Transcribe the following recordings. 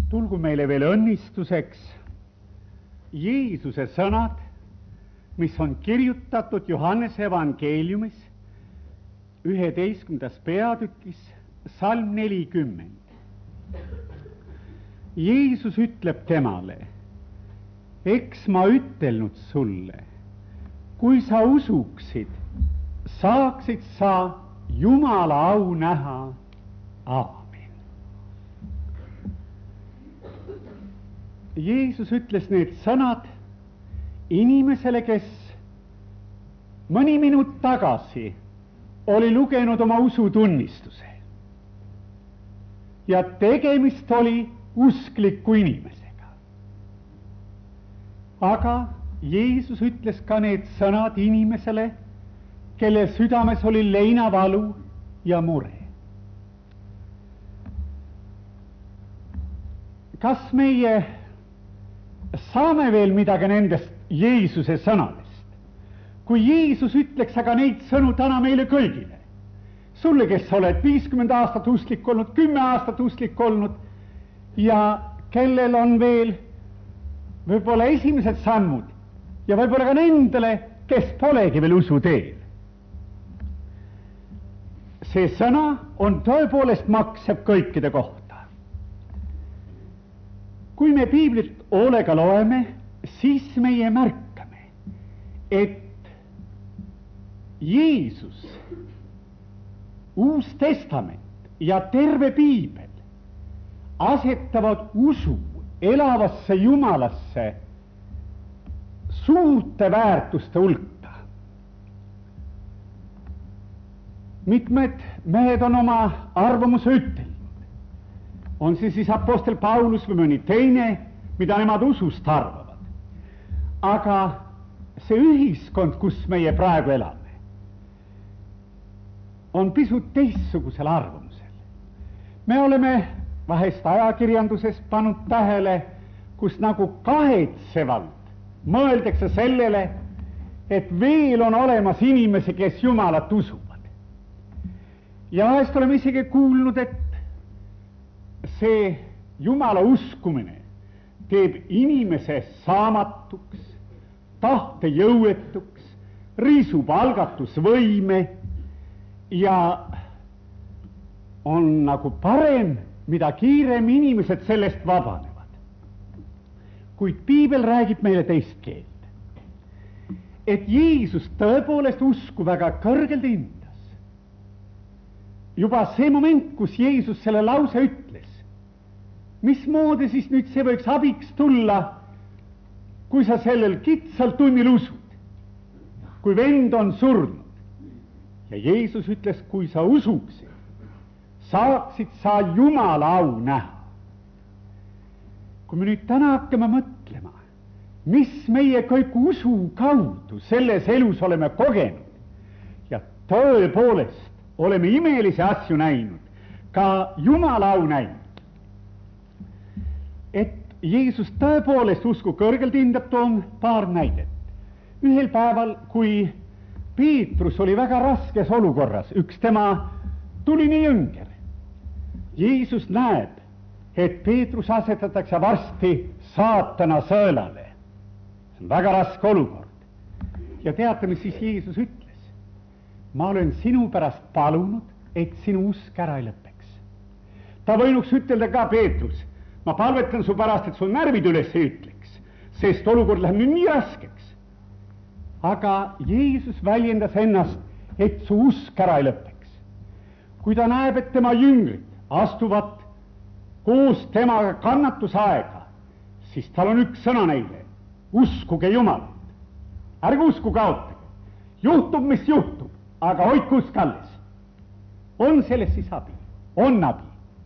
tulgu meile veel õnnistuseks Jeesuse sõnad, mis on kirjutatud Johannese evangeeliumis 11. peatükis, salm 40. Jeesus ütleb temale: eks ma ütelnud sulle, kui sa usuksid, saaksid sa Jumala au näha. Aamen. Jeesus ütles need sõnad inimesele, kes mõni minut tagasi oli lugenud oma usutunnistuse ja tegemist oli uskliku inimesega. Aga Jeesus ütles ka need sõnad inimesele, kelle südames oli leinavalu ja mure. Kas meie saame veel midagi nendest Jeesuse sõnadest, kui Jeesus ütleks aga neid sõnu täna meile kõigile? Sulle, kes oled 50 aastat usklik olnud, 10 aastat usklik olnud ja kellel on veel võib-olla esimesed sammud ja võib-olla ka nendele, kes polegi veel usu teel. See sõna on tõepoolest maksev kõikide kohta. Kui me piiblit hoolega loeme, siis meie märkame, et Jeesus, Uus Testament ja terve piibel asetavad usu elavasse Jumalasse suurte väärtuste hulka. Mitmed mehed on oma arvamuse ütelnud. On see siis apostel Paulus või mõni teine, mida nemad usust arvavad. Aga see ühiskond, kus meie praegu elame, on pisut teistsugusel arvamusel. Me oleme vahest ajakirjanduses pannud tähele, kus nagu kahetsevalt mõeldakse sellele, et veel on olemas inimesi, kes Jumalat usuvad. Ja vahest oleme isegi kuulnud, et see Jumala uskumine teeb inimese saamatuks, tahtejõuetuks, riisub algatusvõime ja on nagu parem, mida kiirem inimesed sellest vabanevad. Kuid piibel räägib meile teist keelt, et Jeesus tõepoolest usku väga kõrgelt hindas. Juba see moment, kus Jeesus selle lause ütles, mismoodi siis nüüd see võiks abiks tulla, kui sa sellel kitsal tunnil usud, kui vend on surnud. Ja Jeesus ütles, kui sa usuksid, saaksid sa Jumala au näha. Kui me nüüd täna hakkame mõtlema, mis meie kõik usu kaudu selles elus oleme kogenud ja tõepoolest oleme imelisi asju näinud, ka Jumala au näinud, et Jeesus tõepoolest usku kõrgelt hindab, toon paar näidet. Ühel päeval, kui Peetrus oli väga raskes olukorras, üks tema tuline jünger, Jeesus näeb, et Peetrus asetatakse varsti saatana sõelale. See on väga raske olukord. Ja teate, mis siis Jeesus ütles? Ma olen sinu pärast palunud, et sinu usk ära ei lõpeks. Ta võinuks ütelda ka Peetrus, ma palvetan su pärast, et sul närvid üles ei ütleks, sest olukord läheb nüüd nii raskeks. Aga Jeesus väljendas ennast, et su usk ära ei lõpeks. Kui ta näeb, et tema jüngrid astuvad koos temaga kannatusaega, siis tal on üks sõna neile: uskuge Jumalat, ärge usku kaotage. Juhtub, mis juhtub, aga hoidku usk alles. On sellest siis abi? On abi.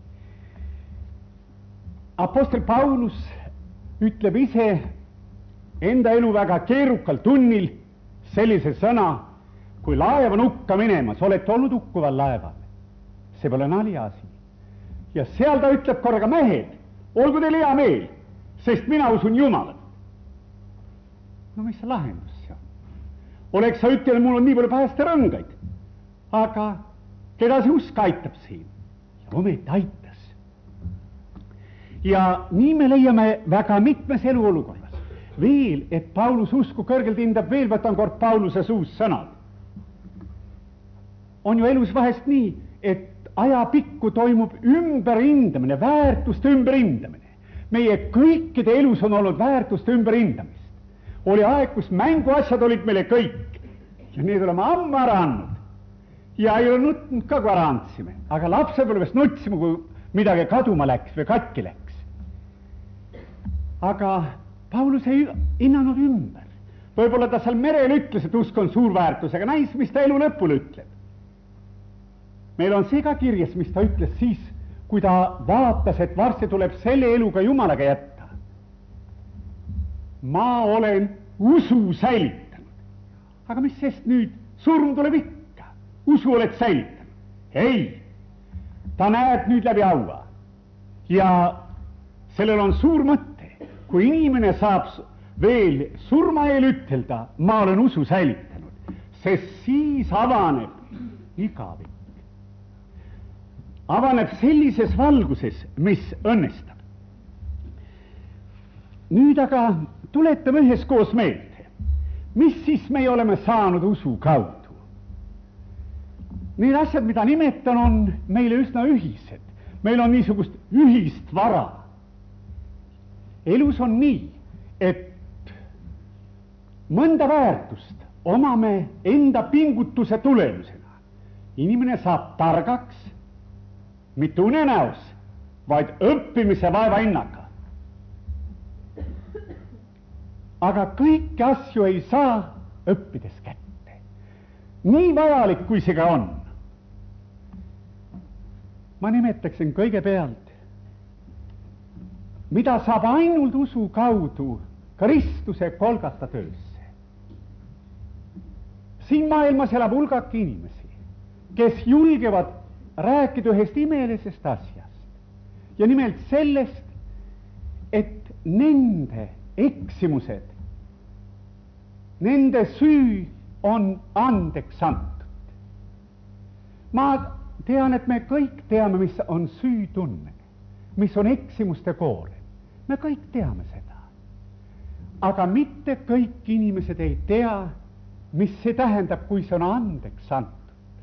Apostel Paulus ütleb ise enda elu väga keerukal tunnil sellise sõna, kui laev on hukka minemas, olete olnud hukkuval laeval. See pole naljaasi. Ja seal ta ütleb korraga: mehed, olgu teil hea meel, sest mina usun Jumalat. No mis see lahendus see on? Oleks sa ütelnud, mul on nii palju päästerõngaid, aga keda see usk aitab siin? Ja ometi aitas. ja nii me leiame väga mitmes eluolukorras. Veel, et Paulus usku kõrgelt hindab, veel võtan kord Pauluse suust sõnad. On ju elus vahest nii, et ajapikku toimub ümberhindamine, väärtuste ümberhindamine. Meie kõikide elus on olnud väärtuste ümberhindamist. Oli aeg, kus mänguasjad olid meile kõik ja need oleme ammu ära andnud. Ja ei ole nutnud ka, kui ära andsime, aga lapsepõlves nutsime, kui midagi kaduma läks või katki läks. Aga Paulus ei hinnanud ümber. Võib-olla ta seal merel ütles, et usk on suur väärtus, aga näis, mis ta elu lõpul ütleb. Meil on see ka kirjas, mis ta ütles siis, kui ta vaatas, et varsti tuleb selle eluga Jumalaga jätta. Ma olen usu säilitanud. Aga mis sest nüüd? Surm tuleb ikka. Usu oled säilitanud. Ei, ta näeb nüüd läbi haua. Ja sellel on suur mõte. Kui inimene saab veel surma eel ütelda, ma olen usu säilitanud, sest siis avaneb igavik. Avaneb sellises valguses, mis õnnestab. Nüüd aga tuletame üheskoos meelde, mis siis me oleme saanud usu kaudu. Need asjad, mida nimetan, on meile üsna ühised. Meil on niisugust ühist vara. Elus on nii, et mõnda väärtust omame enda pingutuse tulemusena. Inimene saab targaks, mitte unenäos, vaid õppimise vaeva hinnaga. Aga kõiki asju ei saa õppides kätte. Nii vajalik, kui see ka on. Ma nimetaksin kõigepealt, mida saab ainult usu kaudu Kristuse Golgata töösse. Siin maailmas elab hulgak inimesi, kes julgevad rääkida ühest imelisest asjast ja nimelt sellest, et nende eksimused, nende süü on andeks antud. Ma tean, et me kõik teame, mis on süütunne, mis on eksimuste koorem. Me kõik teame seda. Aga mitte kõik inimesed ei tea, mis see tähendab, kui see on andeks antud.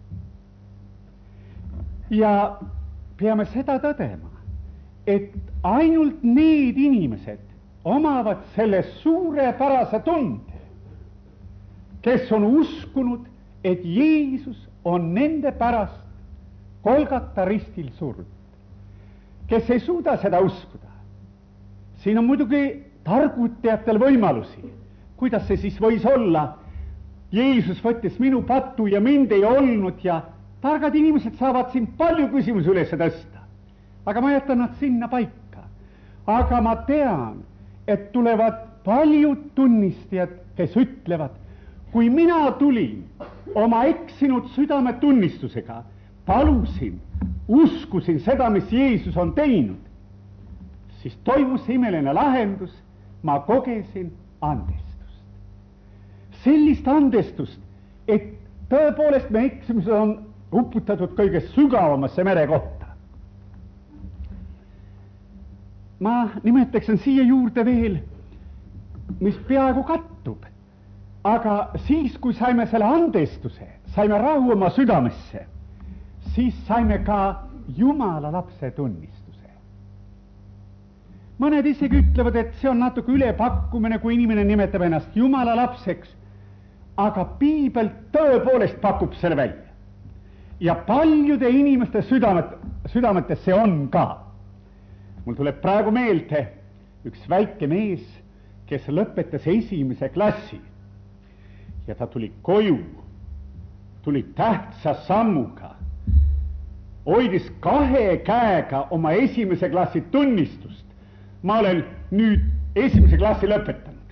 Ja peame seda tõdema, et ainult need inimesed omavad selle suurepärase tunde, kes on uskunud, et Jeesus on nende pärast Golgata ristil surnud. Kes ei suuda seda uskuda, siin on muidugi targutajatel võimalusi. Kuidas see siis võis olla? Jeesus võttis minu patu ja mind ei olnud ja targad inimesed saavad siin palju küsimusi üles tõsta. Aga ma jätan nad sinna paika. Aga ma tean, et tulevad paljud tunnistajad, kes ütlevad, kui mina tulin oma eksinud südametunnistusega, palusin, uskusin seda, mis Jeesus on teinud, siis toimus imeline lahendus, ma kogesin andestust. Sellist andestust, et tõepoolest me eksimused on uputatud kõige sügavamasse mere kohta. Ma nimetaksin siia juurde veel, mis peaaegu kattub, aga siis, kui saime selle andestuse, saime rahu oma südamesse, siis saime ka Jumala lapse tunnistuse. Mõned isegi ütlevad, et see on natuke ülepakkumine, kui inimene nimetab ennast Jumala lapseks, aga piibel tõepoolest pakub selle välja. Ja paljude inimeste südametes see on ka. Mul tuleb praegu meelde üks väike mees, kes lõpetas 1. klassi ja ta tuli koju, tuli tähtsa sammuga, hoidis 2 käega oma 1. klassi tunnistust. Ma olen nüüd 1. klassi lõpetanud.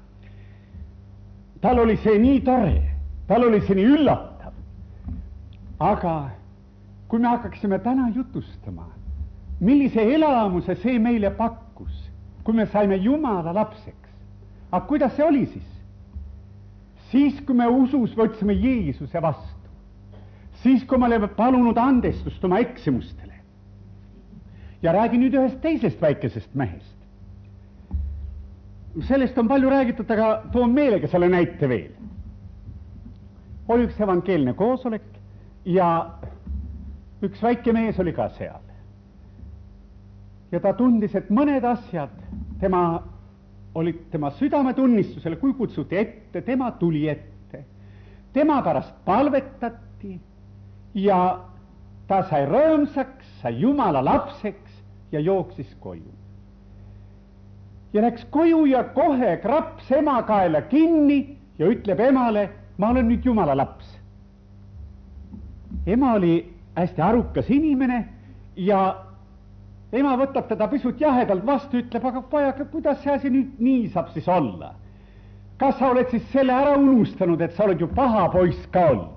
Tal oli see nii tore, tal oli see nii üllatav. Aga kui me hakkaksime täna jutustama, millise elamuse see meile pakkus, kui me saime Jumala lapseks. Aga kuidas see oli siis? Siis, kui me usus võtsime Jeesuse vastu, siis, kui me oleme palunud andestust oma eksimustele Ja räägin nüüd ühest teisest väikesest mehest. Sellest on palju räägitud, aga toon meelega selle näite veel. Oli üks evangeelne koosolek ja üks väike mees oli ka seal. Ja ta tundis, et mõned asjad olid tema südametunnistusele, kui kutsuti ette, tema tuli ette. Tema pärast palvetati ja ta sai rõõmsaks, sai Jumala lapseks ja jooksis koju. Ja läks koju ja kohe kraps ema kaela kinni ja ütleb emale, ma olen nüüd Jumala laps. Ema oli hästi arukas inimene ja ema võtab teda pisut jahedalt vastu, ütleb, aga pojaga, kuidas see asi nüüd nii saab siis olla? Kas sa oled siis selle ära unustanud, et sa oled ju paha poiss ka olnud?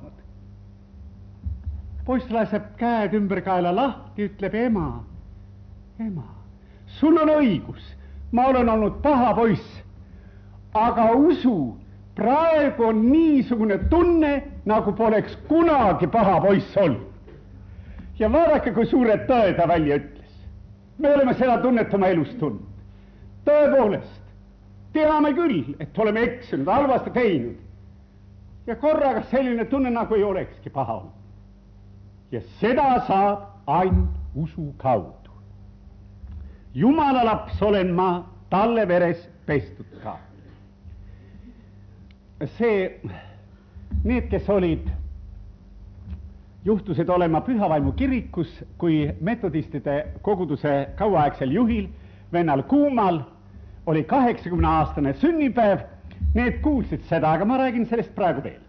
Poiss laseb käed ümber kaela lahti, ütleb ema, sul on õigus, ma olen olnud paha poiss, aga usu, praegu on niisugune tunne, nagu poleks kunagi paha poiss olnud. Ja vaadake, kui suured tõe ta välja ütles. Me oleme seda tunnet oma elust tundnud. Tõepoolest, teame küll, et oleme eksinud, halvasti teinud. Ja korraga selline tunne, nagu ei olekski paha olnud. Ja seda saab ainult usu kaudu. Jumala laps olen ma, talle veres pestud ka. Need, kes juhtusid olema Pühavaimu kirikus, kui metodistide koguduse kauaaegsel juhil, vennal Kuumal, oli 80-aastane sünnipäev, need kuulsid seda, aga ma räägin sellest praegu veel.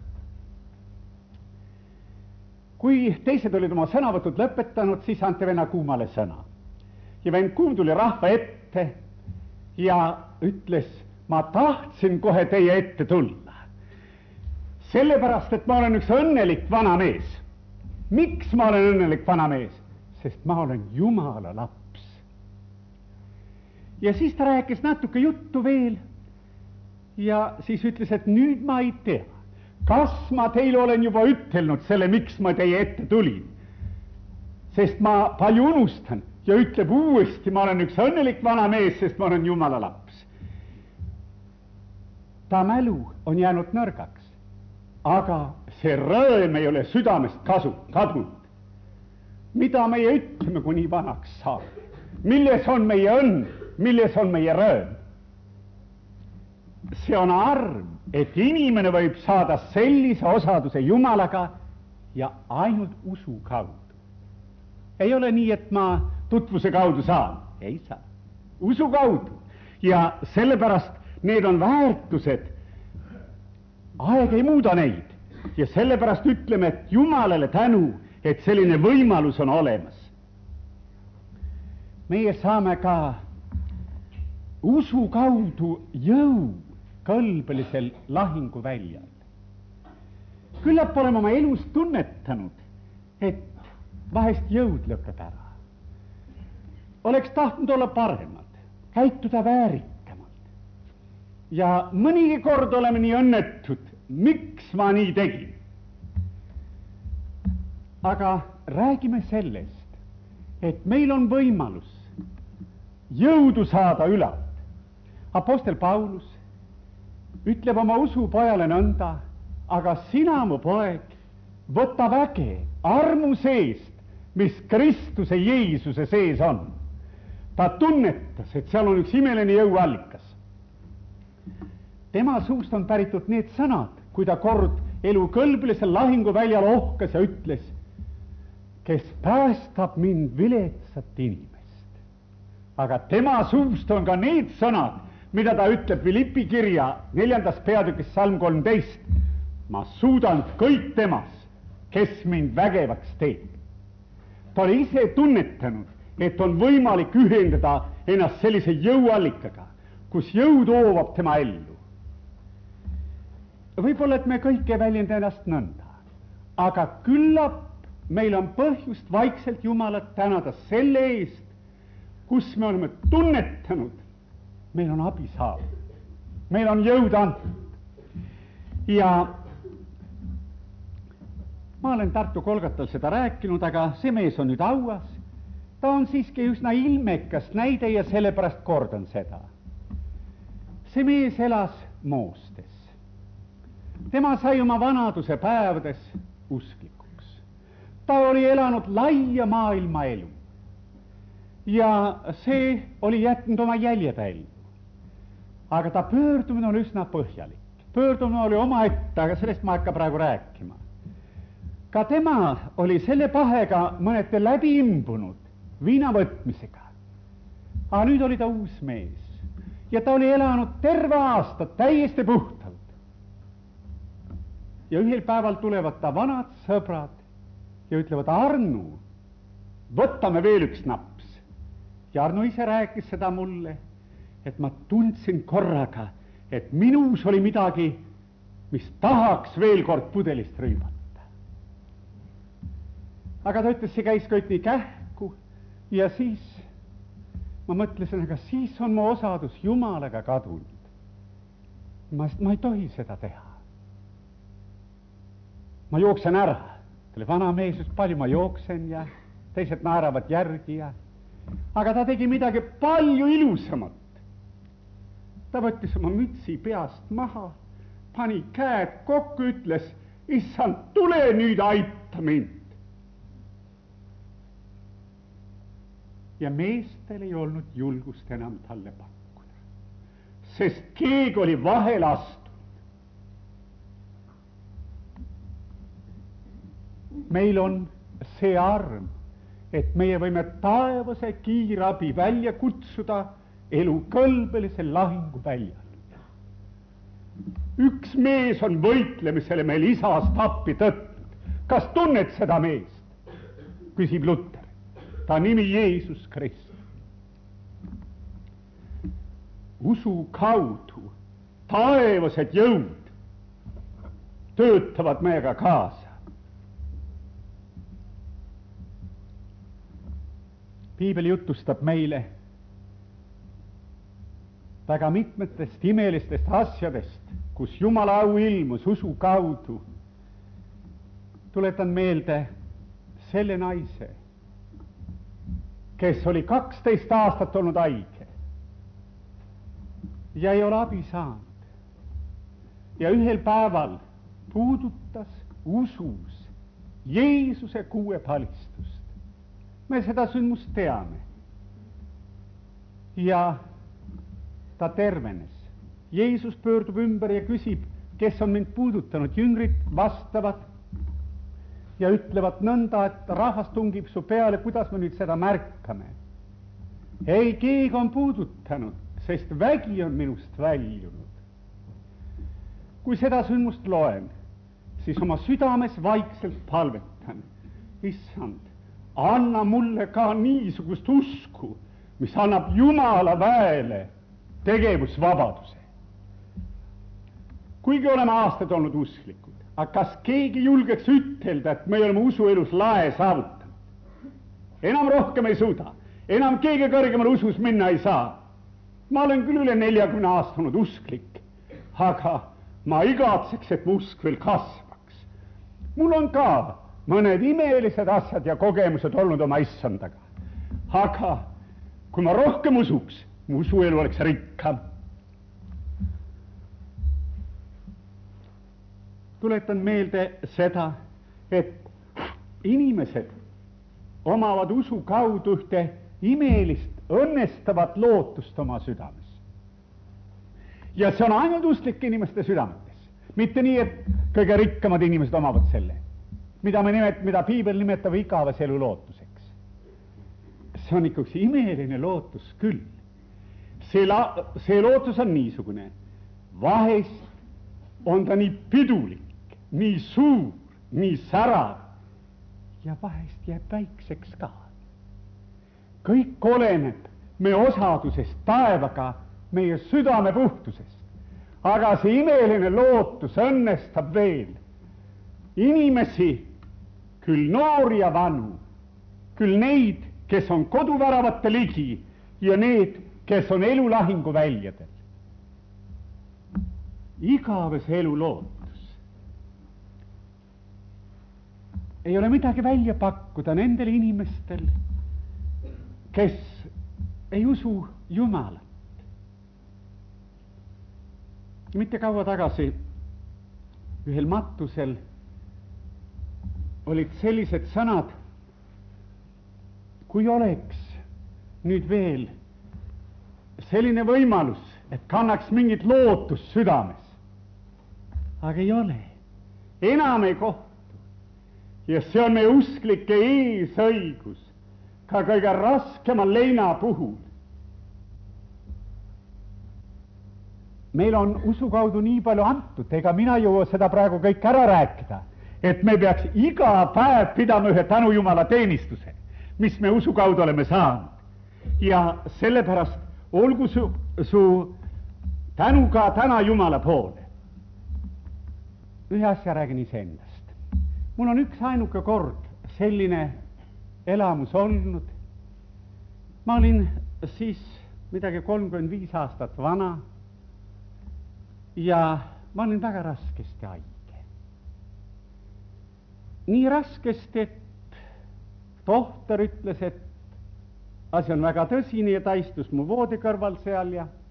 Kui teised olid oma sõnavõtud lõpetanud, siis anti venna Kuumale sõna. Ja venn Kuum tuli rahva ette ja ütles, ma tahtsin kohe teie ette tulla. Sellepärast, et ma olen üks õnnelik vana mees. Miks ma olen õnnelik vana mees? Sest ma olen Jumala laps. Ja siis ta rääkis natuke juttu veel ja siis ütles, et nüüd ma ei tea, kas ma teile olen juba ütelnud selle, miks ma teie ette tulin. Sest ma palju unustan ja ütleb uuesti, ma olen üks õnnelik vana mees, sest ma olen Jumala laps. Ta mälu on jäänud nõrgaks, aga see rõõm ei ole südamest kadunud. Mida meie ütleme, kui nii vanaks saab? Milles on meie õnn? Milles on meie rõõm? See on arm, et inimene võib saada sellise osaduse Jumalaga ja ainult usu kaudu. Ei ole nii, et ma tutvuse kaudu saan. Ei saa. Usu kaudu. Ja sellepärast need on väärtused. Aeg ei muuda neid. Ja sellepärast ütleme, et Jumalale tänu, et selline võimalus on olemas. Meie saame ka usu kaudu jõu kõlbelisel lahinguväljal. Küllap oleme oma elus tunnetanud, et vahest jõud lõpeb ära. Oleks tahtnud olla paremad, käituda väärikamalt. Ja mõnigi kord oleme nii õnnetud, miks ma nii tegin. Aga räägime sellest, et meil on võimalus jõudu saada ülalt. Apostel Paulus ütleb oma usupojale nõnda, aga sina, mu poeg, võta väge armu seest, mis Kristuse Jeesuse sees on. Ta tunnetas, et seal on üks imeline jõuallikas. Tema suust on päritud need sõnad, kui ta kord elu kõlbelisel lahinguväljal ohkas ja ütles, kes päästab mind viletsat inimest. Aga tema suust on ka need sõnad, mida ta ütleb Filippi kirja 4. peatükis salm 13. Ma suudan kõik temas, kes mind vägevaks teeb. Ta oli ise tunnetanud, et on võimalik ühendada ennast sellise jõuallikaga, kus jõud oovab tema ellu. Võib-olla, et me kõik ei väljenda ennast nõnda, aga küllap meil on põhjust vaikselt Jumalat tänada selle eest, kus me oleme tunnetanud, meil on abi saanud, meil on jõud antud. Ja ma olen Tartu Kolgatal seda rääkinud, aga see mees on nüüd auas ta on siiski üsna ilmekas näide ja sellepärast kordan seda. See mees elas moostes. Tema sai oma vanaduse päevades usklikuks. Ta oli elanud laia maailma elu. Ja see oli jätnud oma jälje välja. Aga ta pöördumine oli üsna põhjalik. Pöördumine oli omaette, aga sellest ma hakka praegu rääkima. Ka tema oli selle pahega mõneti läbi imbunud viina võtmisega. Aga nüüd oli ta uus mees ja ta oli elanud terve aasta täiesti puhtalt. Ja ühel päeval tulevad ta vanad sõbrad ja ütlevad, Arnu, võtame veel üks naps. Ja Arnu ise rääkis seda mulle, et ma tundsin korraga, et minus oli midagi, mis tahaks veel kord pudelist rüübata. Aga ta ütles, see käis kõik nii kähku ja siis ma mõtlesin, aga siis on mu osadus Jumalaga kadunud. Ma ei tohi seda teha. Ma jooksen ära. Tuli vana mees just palju, ma jooksen ja teised naeravad järgi ja... Aga ta tegi midagi palju ilusamat. Ta võttis oma mütsi peast maha, pani käed kokku, ütles, issand, tule nüüd aita mind. Ja meestel ei olnud julgust enam talle pakkuda, sest keegi oli vahel astunud. Meil on see arm, et meie võime taevase kiirabi välja kutsuda elu kõlbelise lahingu väljal. Üks mees on võitlemisele meil isast appi tõtnud. Kas tunned seda meest? Küsib Luter. Ta nimi Jeesus Kristus. Usu kaudu taevased jõud töötavad meiega kaasa. Piibel jutustab meile väga mitmetest imelistest asjadest, kus Jumala au ilmus usu kaudu. Tuletan meelde selle naise, kes oli 12 aastat olnud haige ja ei ole abi saanud. Ja ühel päeval puudutas usus Jeesuse kuuepalistust. Me seda sündmust teame. Ja ta tervenes. Jeesus pöördub ümber ja küsib, kes on mind puudutanud. Jüngrid vastavad ja ütlevad nõnda, et rahvas tungib su peale, kuidas me nüüd seda märkame. Ei, keegi on puudutanud, sest vägi on minust väljunud. Kui seda sündmust loen, siis oma südames vaikselt palvetan. Issand, anna mulle ka niisugust usku, mis annab Jumala väele tegevusvabaduse. Kuigi oleme aastad olnud usklikud, aga kas keegi julgeks ütelda, et me oleme usuelus lae saavutanud? Enam rohkem ei suuda, enam keegi kõrgemal usus minna ei saa. Ma olen küll üle 40 aasta olnud usklik, aga ma igatseks, et mu usk veel kasvaks. Mul on ka mõned imelised asjad ja kogemused olnud oma issandaga. Aga kui ma rohkem usuks, mu usuelu oleks rikkam. Tuletan meelde seda, et inimesed omavad usu kaudu ühte imelist, õnnestavat lootust oma südames. Ja see on ainult usklike inimeste südametes. Mitte nii, et kõige rikkamad inimesed omavad selle, mida Piibel nimetab igavese elu lootuseks. See on ikka üks imeline lootus küll. See lootus on niisugune. Vahest on ta nii pidulik, nii suur, nii särav ja vahest jääb väikseks ka. Kõik oleneb meie osadusest taevaga, meie südame puhtusest. Aga see imeline lootus õnnestab veel inimesi, küll noori ja vanu, küll neid, kes on koduväravate ligi ja need, kes on elulahingu väljadel. Igavese elu lootus. Ei ole midagi välja pakkuda nendel inimestel, kes ei usu Jumalat. Mitte kaua tagasi ühel matusel olid sellised sõnad, kui oleks nüüd veel selline võimalus, et kannaks mingit lootust südames. Aga ei ole, enam ei kohtu. Ja see on meie usklike eesõigus ka kõige raskemal leina puhul. Meil on usu kaudu nii palju antud, ega mina jõua seda praegu kõik ära rääkida, et me peaks iga päev pidama ühe tänu Jumala teenistuse, mis me usu kaudu oleme saanud. Ja sellepärast olgu su tänu ka täna Jumala poole. Ühe asja räägin iseendast. Mul on üks ainuke kord selline elamus olnud. Ma olin siis midagi 35 aastat vana ja ma olin väga raskesti haige. Nii raskesti, et tohter ütles, et asi on väga tõsine ja ta istus mu voodi kõrval seal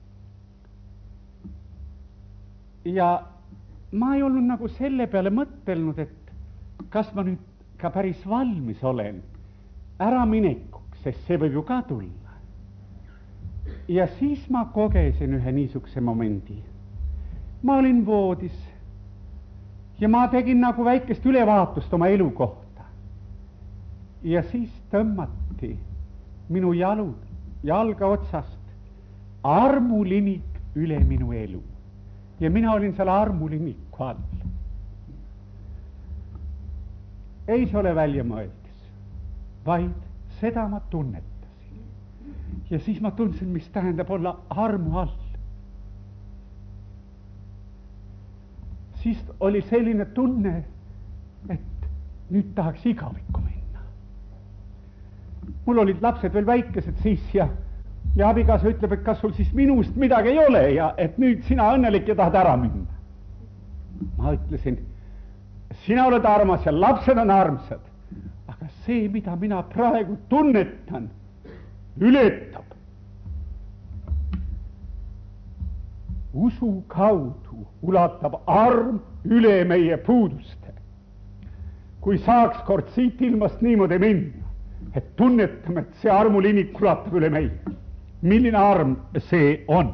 ja ma ei olnud nagu selle peale mõtelnud, et kas ma nüüd ka päris valmis olen äraminekuks, sest see võib ju ka tulla. Ja siis ma kogesin ühe niisuguse momendi. Ma olin voodis ja ma tegin nagu väikest ülevaatust oma elu kohta. Ja siis tõmmati minu jalga otsast armulinik üle minu elu. Ja mina olin seal armuliniku all. Ei see ole välja mõeldis, vaid seda ma tunnetasin. Ja siis ma tundsin, mis tähendab olla armu all. Siis oli selline tunne, et nüüd tahaks igavikku minna. Mul olid lapsed veel väikesed siis ja abikaasa ütleb, et kas sul siis minust midagi ei ole ja et nüüd sina õnnelik ja tahad ära minna. Ma ütlesin, sina oled armas ja lapsed on armsad, aga see, mida mina praegu tunnetan, ületab. Usu kaudu ulatab arm üle meie puuduste. Kui saaks kord siit ilmast niimoodi minna, et tunnetame, et see armulinik ulatab üle meie. Milline arm see on?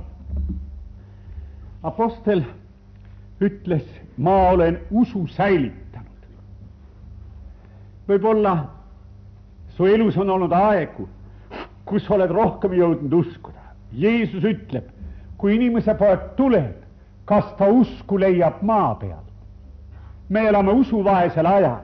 Apostel ütles, ma olen usu säilitanud. Võib-olla su elus on olnud aegu, kus oled rohkem jõudnud uskuda. Jeesus ütleb, kui inimese poeg tuleb, kas ta usku leiab maa peal. Me elame usuvaesel ajal.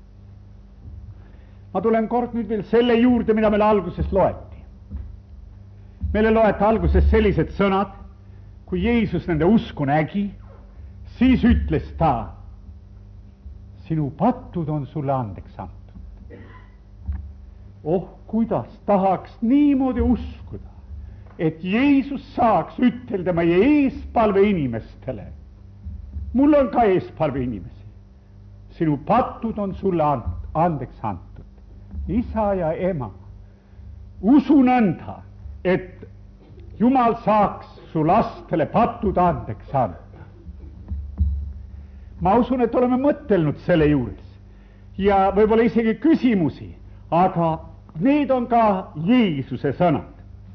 Ma tulen kord nüüd veel selle juurde, mida meile alguses loeti. Meile loeti alguses sellised sõnad, kui Jeesus nende usku nägi, siis ütles ta, sinu patud on sulle andeks antud. Oh, kuidas tahaks niimoodi uskuda, et Jeesus saaks ütelda meie eespalve inimestele. Mul on ka eespalve inimesi. Sinu patud on sulle andeks antud. Isa ja ema, usu nõnda, et Jumal saaks su lastele patud andeks anda. Ma usun, et oleme mõtelnud selle juures ja võib-olla isegi küsimusi, aga need on ka Jeesuse sõnad.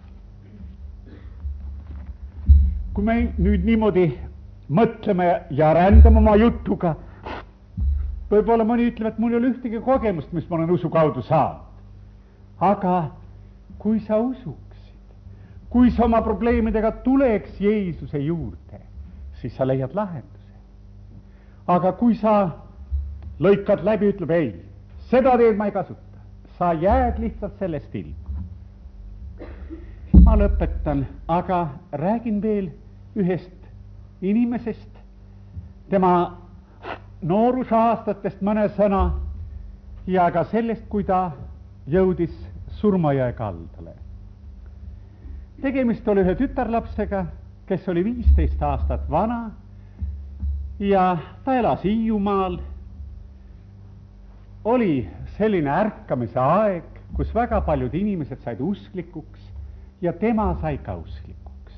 Kui me nüüd niimoodi mõtleme ja rändame oma jutuga, võib-olla mõni ütleb, et mul ei ole ühtegi kogemust, mis ma olen usu kaudu saanud. Aga kui sa usuksid, kui sa oma probleemidega tuleks Jeesuse juurde, siis sa leiad lahenduse. Aga kui sa lõikad läbi, ütleb ei, seda teed ma ei kasuta, sa jääd lihtsalt sellest ilma. Ma lõpetan, aga räägin veel ühest inimesest, tema noorusaastatest mõne sõna ja ka sellest, kui ta jõudis surmajõe kaldale. Tegemist oli ühe tütarlapsega, kes oli 15 aastat vana ja ta elas Hiiumaal. Oli selline ärkamise aeg, kus väga paljud inimesed said usklikuks ja tema sai ka usklikuks.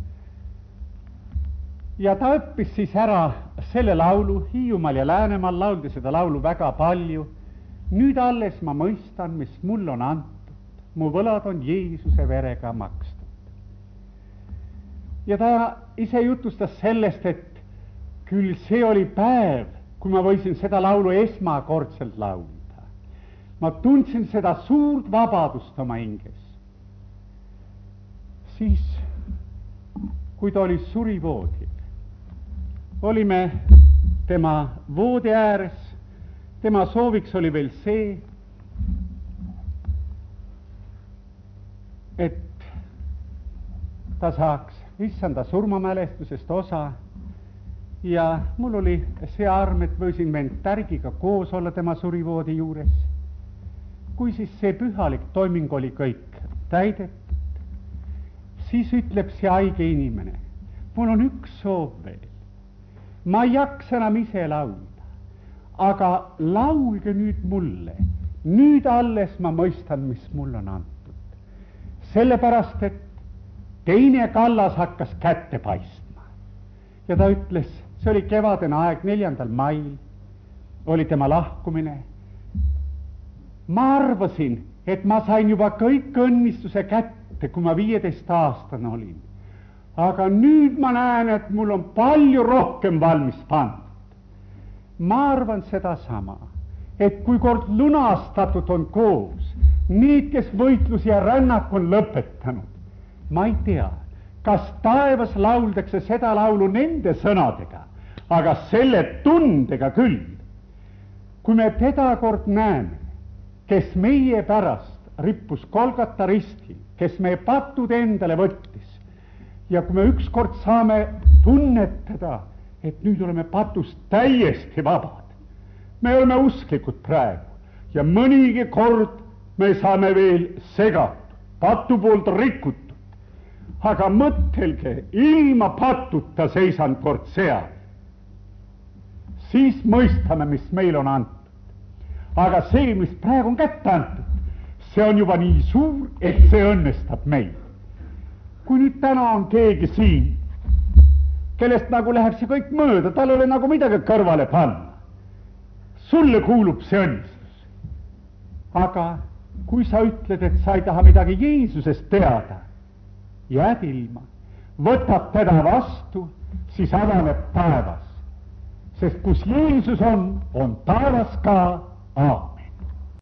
Ja ta õppis siis ära selle laulu, Hiiumaal ja Läänemaal lauldi seda laulu väga palju. Nüüd alles ma mõistan, mis mul on antud, mu võlad on Jeesuse verega makstud. Ja ta ise jutustas sellest, et küll see oli päev, kui ma võisin seda laulu esmakordselt laulda. Ma tundsin seda suurt vabadust oma hinges. Siis, kui ta oli surivoodil, olime tema voodi ääres, tema sooviks oli veel see, et ta saaks issanda surmamälestusest osa ja mul oli see arm, et võisin vend Tärgiga koos olla tema surivoodi juures. Kui siis see pühalik toiming oli kõik täidetud, siis ütleb see haige inimene, mul on üks soov veel. Ma ei jaksa enam ise laulda, aga laulge nüüd mulle. Nüüd alles ma mõistan, mis mul on antud. Sellepärast, et teine kallas hakkas kätte paistma. Ja ta ütles, see oli kevadene aeg, 4. mail oli tema lahkumine. Ma arvasin, et ma sain juba kõik õnnistuse kätte, kui ma 15-aastane olin. Aga nüüd ma näen, et mul on palju rohkem valmis pandud. Ma arvan sedasama, et kui kord lunastatud on koos, need, kes võitlus ja rännak on lõpetanud, ma ei tea, kas taevas lauldakse seda laulu nende sõnadega, aga selle tundega küll. Kui me teda kord näeme, kes meie pärast rippus Golgata ristil, kes meie patud endale võttis, ja kui me ükskord saame tunnetada, et nüüd oleme patust täiesti vabad, me oleme usklikud praegu ja mõnigi kord me saame veel segatud, patu poolt rikutud, aga mõtelge, ilma patuta seisan kord seal, siis mõistame, mis meil on antud. Aga see, mis praegu on kätte antud, see on juba nii suur, et see õnnestab meid. Kui nüüd täna on keegi siin, kellest nagu läheb see kõik mööda, tal ei ole nagu midagi kõrvale panna, sulle kuulub see õnnistus. Aga kui sa ütled, et sa ei taha midagi Jeesusest teada, jääd ilma, võtad teda vastu, siis avaneb taevas. Sest kus Jeesus on taevas ka.